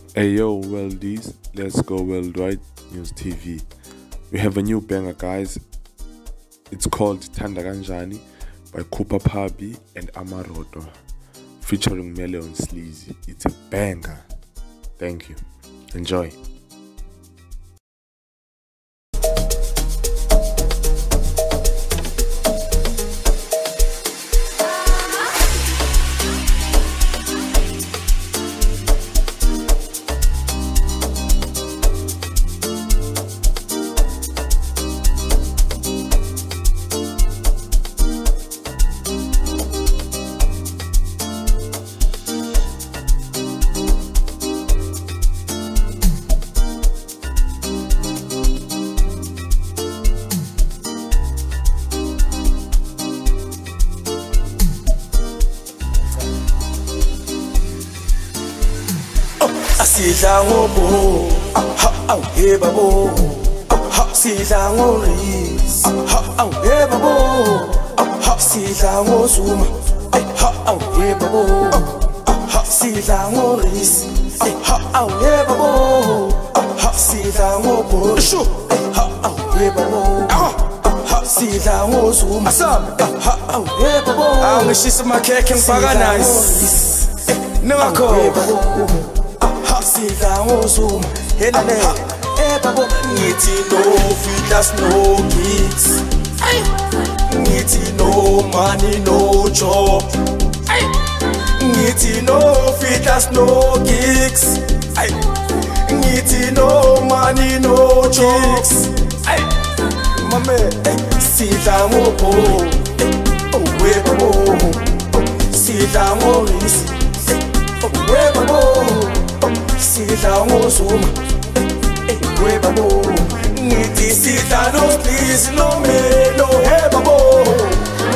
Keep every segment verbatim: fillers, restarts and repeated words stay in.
Hey yo, worldies, let's go worldwide news T V. We have a new banger, guys. It's called Thanda Kanjani by Cooper Pabi and Amaroto, featuring Mele on Sleazy. It's a banger. Thank you. Enjoy. Sidla ngobo, awu hey babo, sidla ngoris, awu hey babo, sidla ngozuma, awu hey babo, sidla ngoris, awu hey babo, sidla ngobo, awu hey babo, sidla ngozuma, awu hey babo. Angishisa amakhekhe ngifaka nice, ningakho. Sidla ngozuma, helane, eh babo, ngithi no feeders, no gigs, ngithi no money, no job, ngithi no feeders, no gigs, ngithi no money, no jokes. Mame, sidla ngobo, oh we babo, sidla ngorisi, oh we babo. Sidla ngozuma, we babo, ngithi sidla no please no me no hey babo.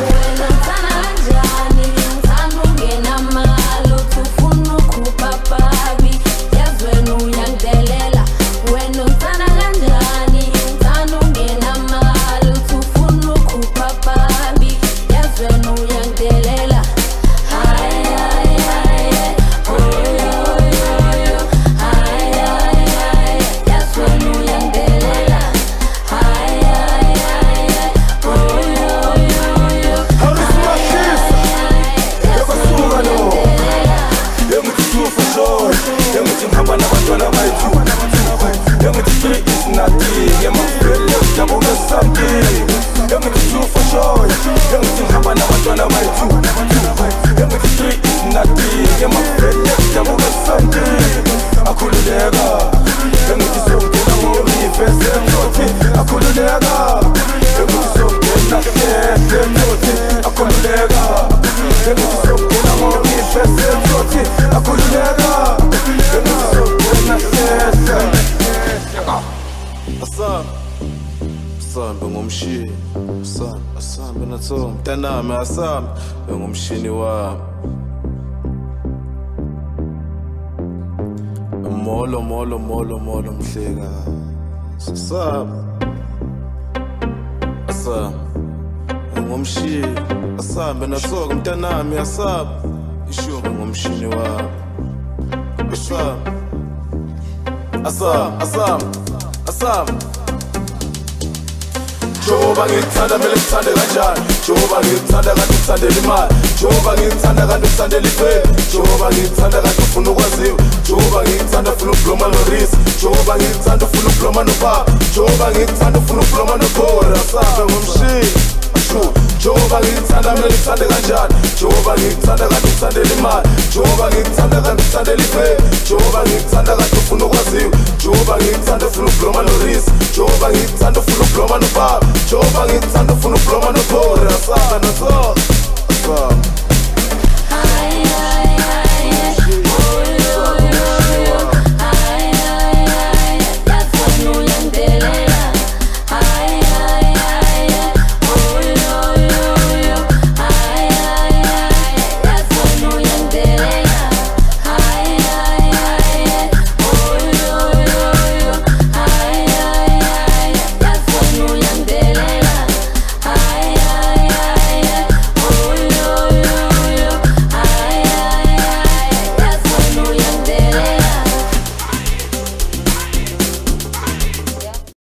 Asambe ngomshini, asambe, asambe natho mntanami, asambe ngomshini wami. Molo molo molo molo mhleka, asambe, asambe ngomshini, asambe natho mntanami, asambe isho ngomshini wami. Asambe, asambe, asambe, asambe. Joba ngithanda mele ngithande kanjani, Joba ngithanda kanti ngithandela imali, Joba ngithanda kanti ngithandela ifame, Joba ngithanda kanti ufuna ukwaziwa, Joba ngithanda ufuna ukubloma norisi, Joba ngithanda ufuna ukubloma nobaba, Joba ngithanda ufuna ukubloma nokhora. Asambe ngomshini, asho Joba ngithanda mele ngithande kanjani, Joba ngithanda kanti ngithandela imali, Joba ngithanda kanti ngithandela ifame, Joba ngithanda kanti ufuna ukwaziwa, Joba ngithanda ufuna ukubloma norisi, Joba ngithanda ufuna ukubloma nobaba, Joba ngithanda ufuna ukubloma nokhora. Asambe naso